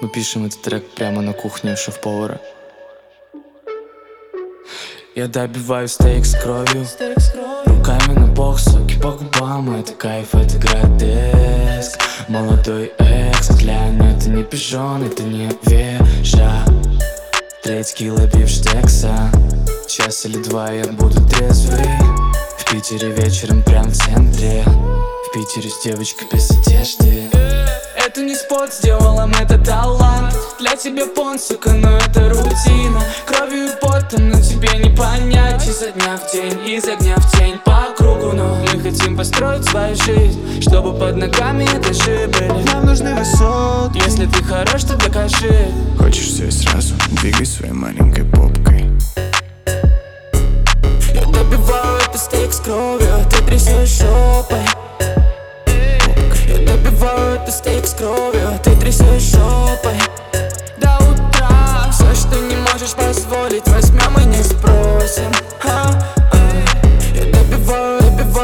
Мы пишем этот трек прямо на кухне у шеф-повара. Я добиваю стейк с кровью, руками на бок, соки по губам. Это кайф, это гротеск. Молодой экс, глянь, это не пижон, это не веша. 3 кило бифштекса, час или 2 я буду трезвый. В Питере вечером прям в центре, в Питере с девочкой без одежды. Это не спорт, сделала это талант. Для тебя понт, сука, но это рутина. Кровью и потом, но тебе не понять. Изо дня в день, из огня в тень по кругу. Но мы хотим построить свою жизнь, чтобы под ногами этажи были. Нам нужны высоты. Если ты хорош, то докажи. Хочешь все и сразу, двигай своей маленькой попкой. Я добиваю это стейк с кровью, ты трясешь жопой. Я добиваю это стейк с кровью, ты трясешь жопой. До утра все, что не можешь позволить, возьмем и не спросим. Я добиваю.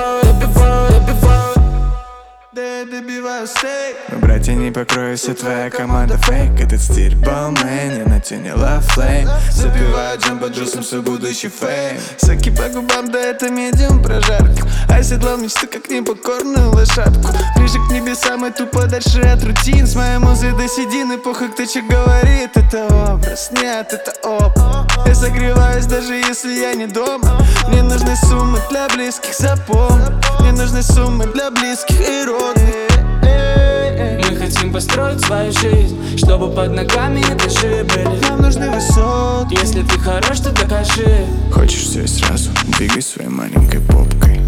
Да я добиваю стейк. Мы братья не покроются, твоя команда фейк. Этот стиль Balmain, я натянила флейм. Запиваю джамбо джусом свой будущий фейм. Соки по губам, да это медиум прожарка. Оседлал мечту, как непокорную лошадку. Ближе к небесам и тупо дальше от рутин. С моей музой до седины, похуй кто че говорит. Это образ, нет, это опыт. Я согреваюсь, даже если я не дома. Мне нужны суммы для близких, запомни. Мне нужны суммы для близких и родных. Мы хотим построить свою жизнь, чтобы под ногами этажи были. Нам нужны высоты. Если ты хорош, то докажи. Хочешь все и сразу, двигай своей маленькой попкой.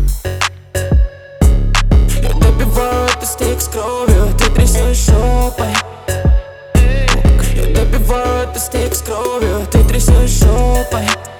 Я добиваю это стейк с кровью, ты трясешь жопой. Я добиваю это стейк с кровью, ты трясешь жопой.